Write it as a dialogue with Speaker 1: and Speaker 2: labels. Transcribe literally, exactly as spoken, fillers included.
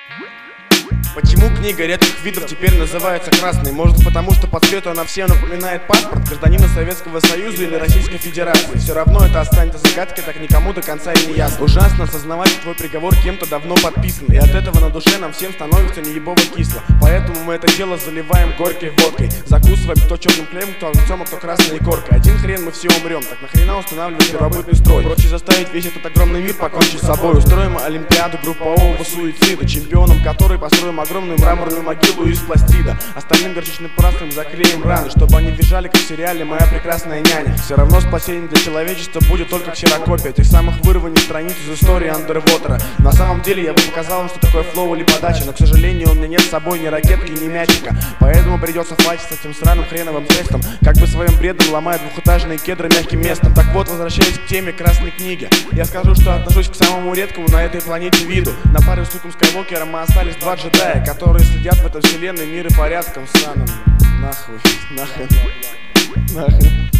Speaker 1: Почему книга редких видов теперь называется красной? Может, потому что по цвету она всем напоминает паспорт гражданина Советского Союза или Российской Федерации. Все равно это останется загадкой, так никому до конца и не ясно. Ужасно осознавать, что твой приговор кем-то давно подписан, и от этого на душе нам всем становится неебово кисло. Поэтому мы это дело заливаем горькой водкой, закусываем кто черным клеем, кто огнецом, а кто красной икоркой. Один хрен мы все умрем, так нахрена устанавливать первобытный строй? Проще заставить весь этот огромный мир покончить с собой. Устроим олимпиаду группового суицида, чемпионом которой построим огромную мраморную могилу из пластида. Остальным горчичным пластырем заклеим раны, чтобы они визжали, как в сериале «Моя прекрасная няня». Все равно спасение для человечества будет только ксерокопия тех самых вырваний страниц из истории Андервотера. На самом деле я бы показал вам, что такое флоу или подача, но, к сожалению, у меня нет с собой ни ракетки, ни мячика. Поэтому придется файтить с этим сраным хреновым текстом, как бы своим бредом ломая двухэтажные кедры мягким местом. Так вот, возвращаясь к теме красной книги, я скажу, что отношусь к самому редкому на этой планете виду. На паре с Луком Скайуокером мы остались два джедая, которые следят в этой вселенной мир и порядком сраным. Нахуй, нахрен, нахрен.